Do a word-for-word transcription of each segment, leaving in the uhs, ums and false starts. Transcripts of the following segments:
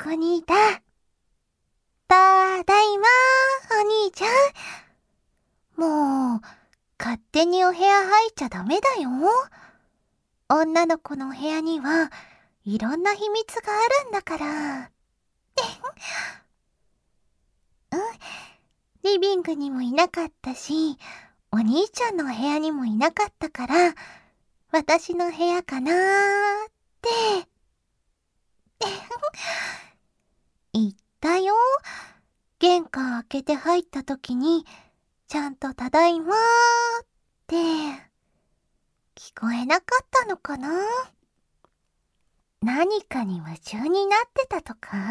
兄だ。ただいま、お兄ちゃん。もう、勝手にお部屋入っちゃダメだよ。女の子のお部屋には、いろんな秘密があるんだから。うん、リビングにもいなかったし、お兄ちゃんのお部屋にもいなかったから、私の部屋かなーって。言ったよ。玄関開けて入った時に、ちゃんとただいまーって、聞こえなかったのかな？何かに夢中になってたとか？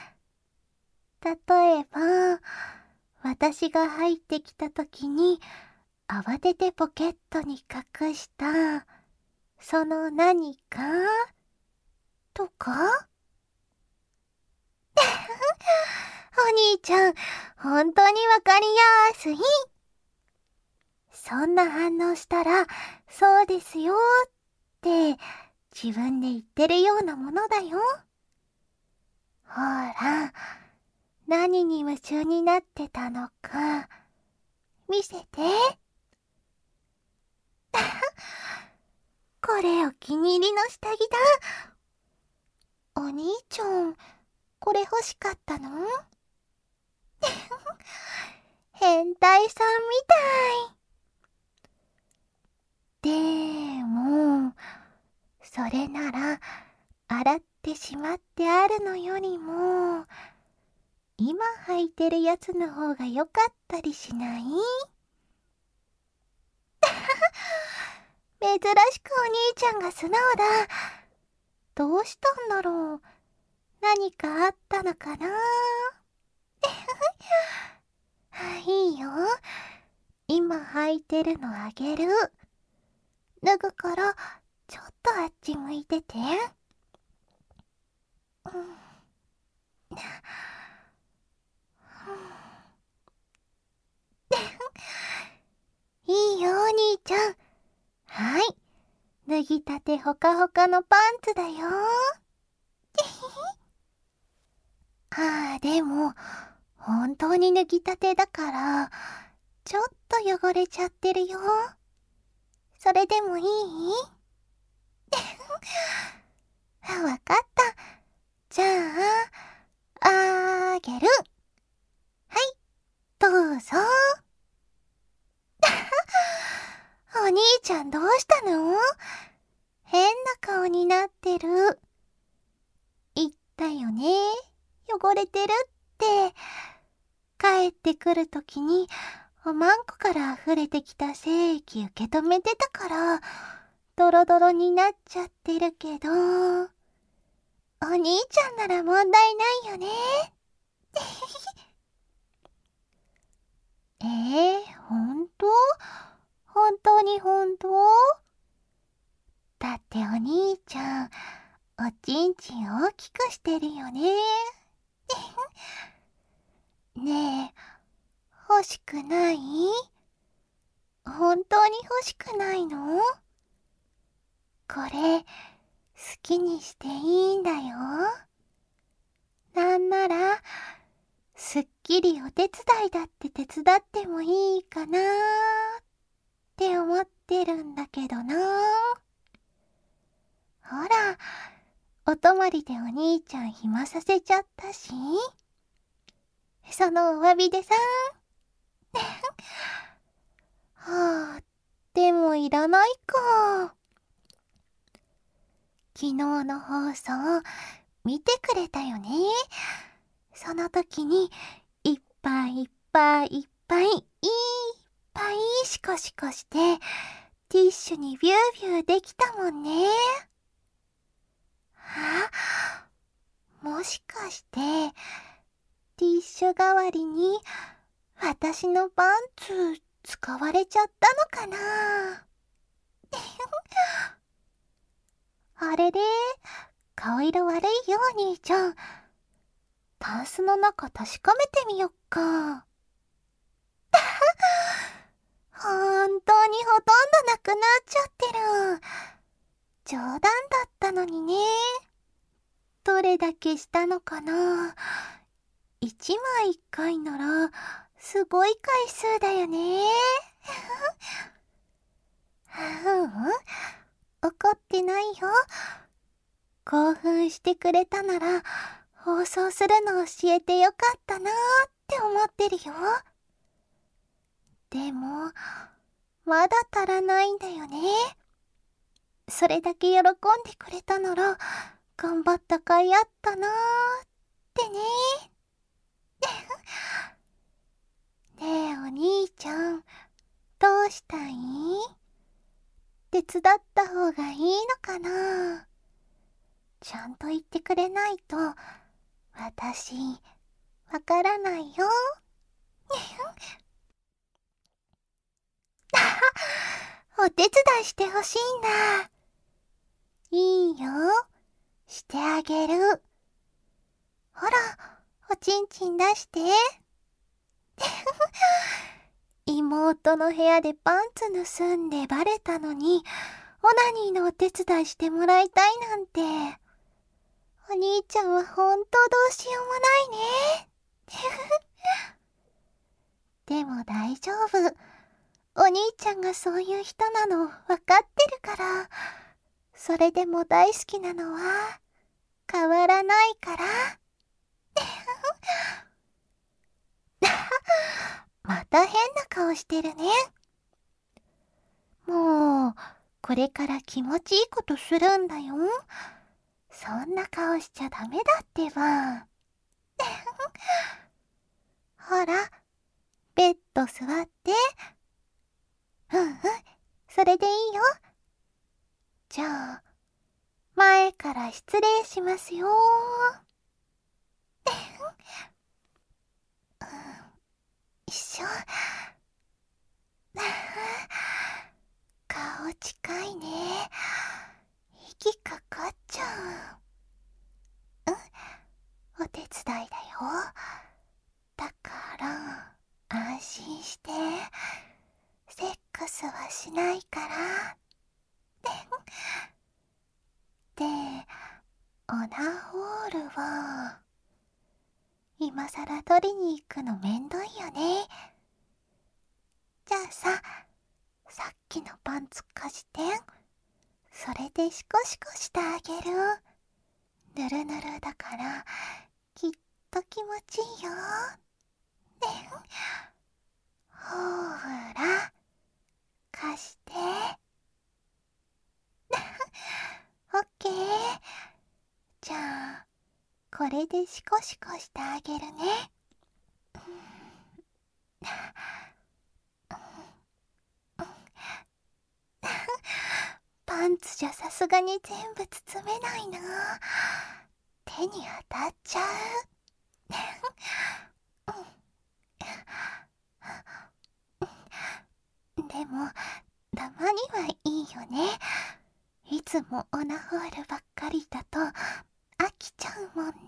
例えば、私が入ってきた時に、慌ててポケットに隠した、その何かとか？お兄ちゃん、本当にわかりやすい。そんな反応したら、そうですよって、自分で言ってるようなものだよ。ほら、何に夢中になってたのか、見せて。これお気に入りの下着だ。お兄ちゃん、これ欲しかったの？変態さんみたい。でも、それなら、洗ってしまってあるのよりも、今履いてるやつの方が良かったりしない？珍しくお兄ちゃんが素直だ。どうしたんだろう。何かあったのかな？いいよ。今履いてるのあげる。脱ぐから、ちょっとあっち向いてて。うん、いいよ、お兄ちゃん。はい。脱ぎたてほかほかのパンツだよ。ああ、でも、本当に脱ぎたてだから、ちょっと汚れちゃってるよ。それでもいい？わかった。じゃあ、あげる。はい、どうぞ。お兄ちゃんどうしたの？変な顔になってる。言ったよね。汚れてるって。帰ってくるときに、おまんこから溢れてきた精液受け止めてたから、ドロドロになっちゃってるけど、お兄ちゃんなら問題ないよね。えー、ほんと？本当に本当？だってお兄ちゃん、おちんちん大きくしてるよね。ねえ、欲しくない？本当に欲しくないの？これ、好きにしていいんだよ。なんなら、すっきりお手伝いだって手伝ってもいいかなーって思ってるんだけどな。ほら、お泊まりでお兄ちゃん暇させちゃったし、そのお詫びでさ。はあ、でもいらないか。昨日の放送、見てくれたよね。その時に、いっぱいいっぱいいっぱいいっぱいシコシコして、ティッシュにビュービューできたもんね。あ、もしかして、ティッシュ代わりに、私のパンツ使われちゃったのかな。あれれ、顔色悪いよお兄ちゃん。タンスの中確かめてみよっか。本当にほとんどなくなっちゃってる。冗談だったのにね。とどれだけしたのかな。いちまいいっかいならすごい回数だよね。ううん、怒ってないよ。興奮してくれたなら放送するの教えてよかったなーって思ってるよ。でもまだ足らないんだよね。それだけ喜んでくれたなら頑張った甲斐あったなーってね。ねえお兄ちゃん、どうしたい？手伝った方がいいのかな？ちゃんと言ってくれないと私わからないよ。お手伝いしてほしいんだ。いいよ、してあげる。ほら、おちんちん出して。妹の部屋でパンツ盗んでバレたのに、オナニーのお手伝いしてもらいたいなんて。お兄ちゃんはほんとどうしようもないね。でも大丈夫。お兄ちゃんがそういう人なの分かってるから。それでも大好きなのは変わらないから。また変な顔してるね。もう、これから気持ちいいことするんだよ。そんな顔しちゃダメだってば。ほら、ベッド座って。うんうん、それでいいよ。じゃあ、前から失礼しますよ。一緒。顔近いね。息かかっちゃう。うん、お手伝いだよ。だから安心して。セックスはしないから。で、オナホールは今さら取りに行くのめんどいよね。じゃあさ、さっきのパンツ貸して。それでシコシコしてあげる。ぬるぬるだからきっと気持ちいいよ。ほーら、貸して。オッケー。じゃあこれでシコシコしてあげるね。パンツじゃさすがに全部包めないな。手に当たっちゃう。でもたまにはいいよね。いつもオナホールばっかりだと飽きちゃうもんね。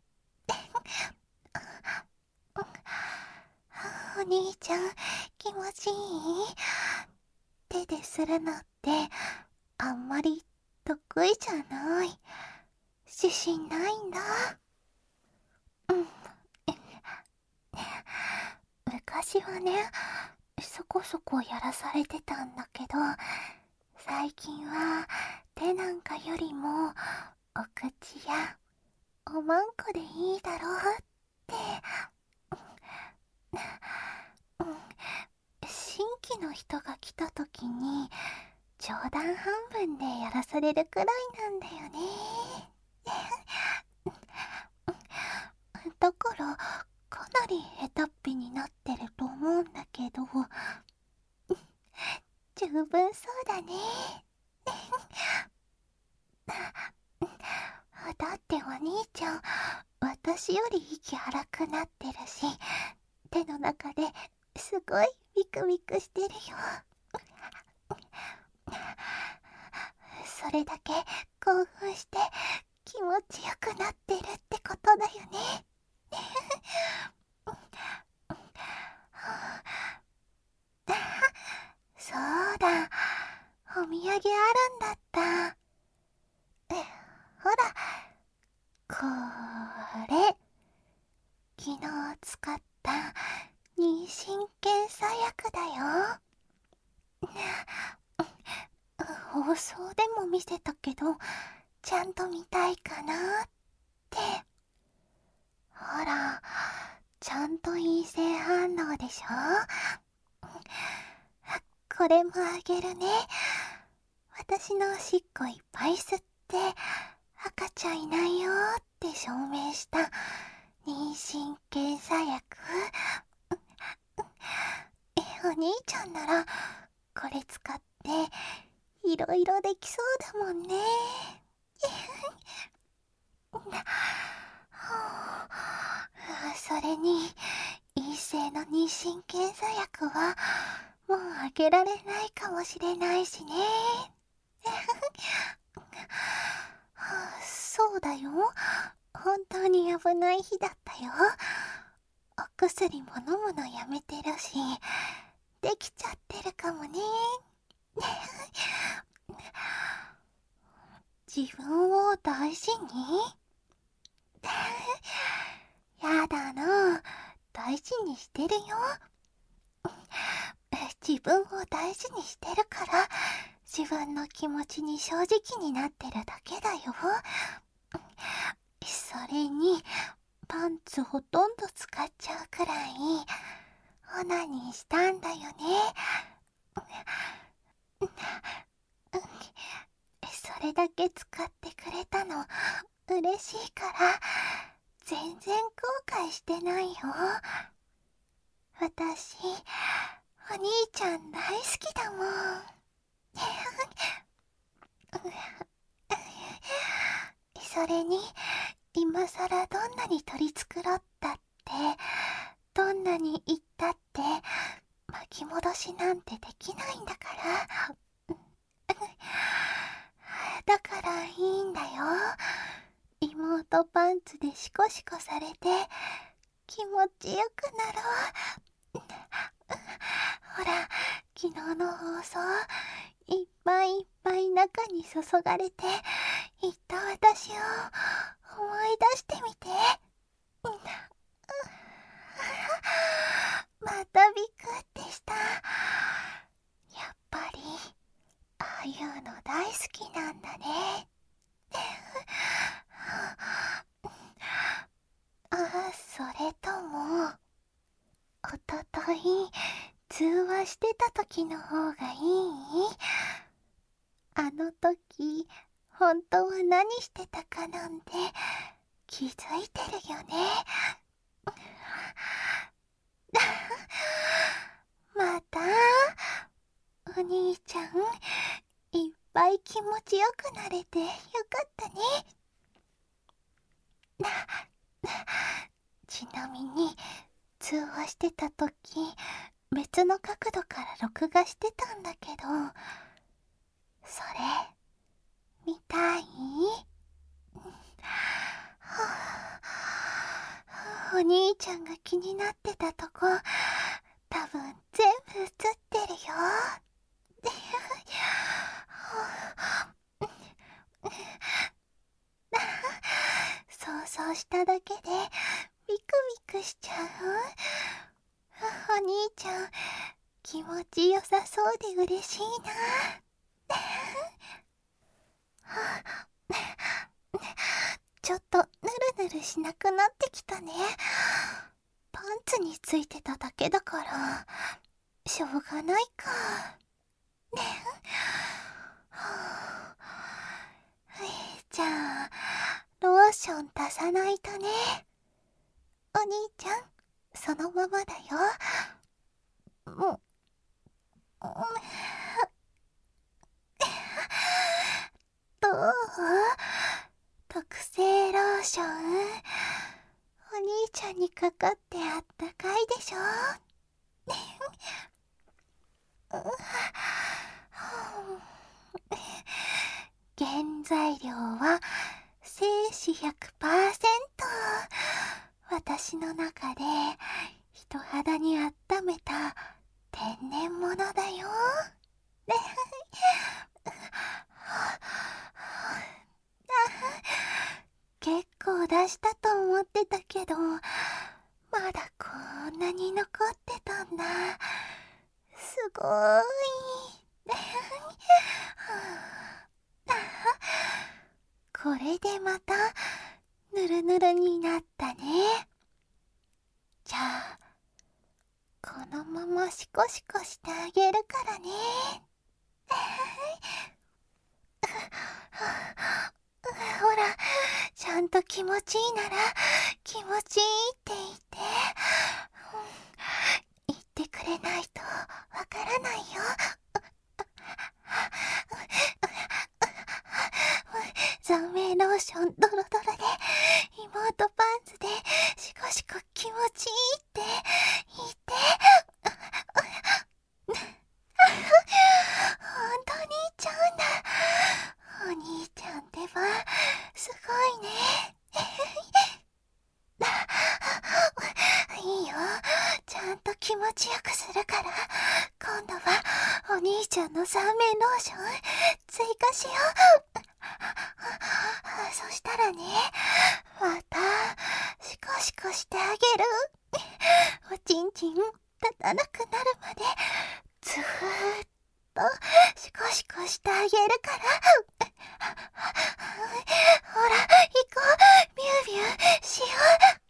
お兄ちゃん気持ちいい？手でするのってあんまり得意じゃない。自信ないんだ。うん。昔はね、そこそこやらされてたんだけど、最近は手なんかよりもお口やおまんこでいいだろうって。うん、新規の人が来た時に冗談半分でやらされるくらいなんだよね。だからかなり下手っぴになってると思うんだけど、十分そうだね。だってお兄ちゃん私より息荒くなってるし、手の中ですごいビクビクしてるよ。それだけ興奮して気持ちよくなってるってことだよね。そうだ、お土産あるんだった。ほら、これ、昨日使った妊娠検査薬だよ。放送でも見せたけど、ちゃんと見たいかなって。ほら、ちゃんと陰性反応でしょ。これもあげるね。私のおしっこいっぱい吸って赤ちゃんいないよって証明した妊娠検査薬。え、お兄ちゃんならこれ使っていろいろできそうだもんね。それに陰性の妊娠検査薬はもうあげられないかもしれないしね。そうだよ。本当に危ない日だったよ。お薬も飲むのやめてるし、できちゃってるかもね。自分を大事にやだな。大事にしてるよ。自分を大事にしてるから自分の気持ちに正直になってるだけだよ。それにパンツほとんど使っちゃうくらいオナニーしたんだよね。それだけ使ってくれたの嬉しいから全然後悔してないよ。私お兄ちゃん大好きだもん。それに今さらどんなに取り繕ったってどんなに言ったって巻き戻しなんてできないんだから。だからいいんだよ。妹パンツでシコシコされて気持ちよくなろう。ほら、昨日の放送いっぱいいっぱい中に注がれていった私を思い出してみて。またビクってした。やっぱりああいうの大好きなんだね。ああ、それともおととい通話してた時の方がいい？あの時本当は何してたかなんて気づいてるよね。またお兄ちゃんいっぱい気持ちよくなれてよかったね。ちなみに通話してた時別の角度から録画してたんだけど、それ見たい？お兄ちゃんが気になってたとこ多分全部映ってるよ。想像しただけでビクビクしちゃう。お兄ちゃん気持ちよさそうで嬉しいな。ちょっとぬるぬるしなくなってきたね。パンツについてただけだからしょうがないか。じゃあローション足さないとね。お兄ちゃんそのままだよ。もうどう？特製ローションお兄ちゃんにかかってあったかいでしょ。原材料は精子 ひゃくパーセント。 私の中で人肌に温めた天然物だよ。結構を出したと思ってたけど、まだこんなに残ってたんだ。すごーい。これでまたぬるぬるになったね。じゃあこのままシコシコしてあげるからね。ほら、ちゃんと気持ちいいなら気持ちいいって言って、言ってくれないとわからないよ。残名ローションドロドロで妹パンツでシコシコ気持ちいいって言って。ほんと兄ちゃんだ。お兄ちゃんってばすごいね。いいよ、ちゃんと気持ちよくするから。今度はお兄ちゃんの三面ローション追加しよう。そしたらね、またシコシコしてあげる。おちんちん立たなくなるまでずーっとシコシコしてあげるから。ほら行こう、ビュービューしよう。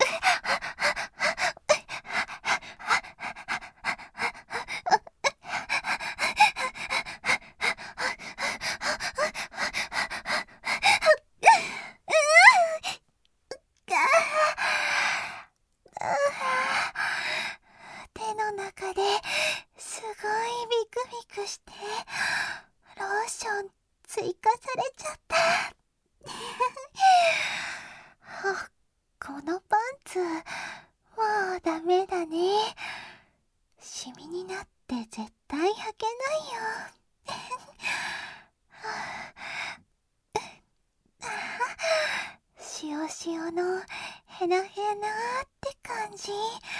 手の中ですごいビクビクしてローション追加されちゃった。このパンツもうダメだね。シミになって絶対履けないよ。塩塩のヘナヘナって感じ。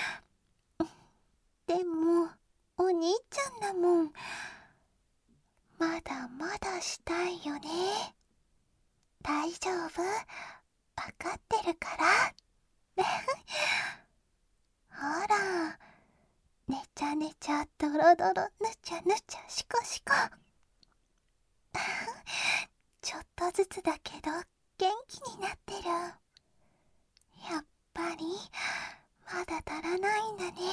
でもお兄ちゃんだもん。まだまだしたいよね。大丈夫、わかってるから。ほら、ねちゃねちゃドロドロぬちゃぬちゃシコシコ。ちょっとずつだけど元気になってる。やっぱりまだ足らないんだね。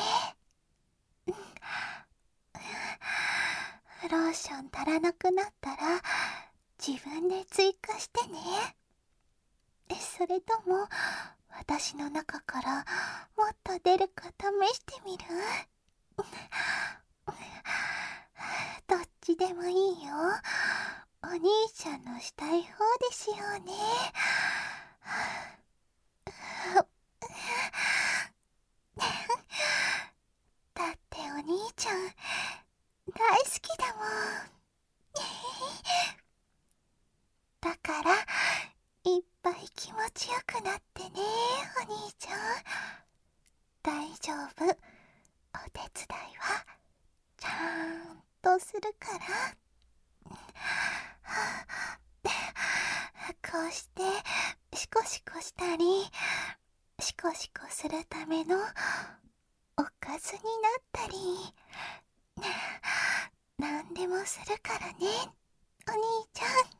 ローション足らなくなったら自分で追加してね。それとも私の中からもっと出るか試してみる？どっちでもいいよ。お兄ちゃんのしたい方でしようね。だってお兄ちゃん大好きだもん。だからいっぱい気持ちよくなってね、お兄ちゃん。大丈夫、お手伝いはちゃんとするから。こうしてシコシコしたりシコシコするためのおかずになったりなんでもするからね、お兄ちゃん。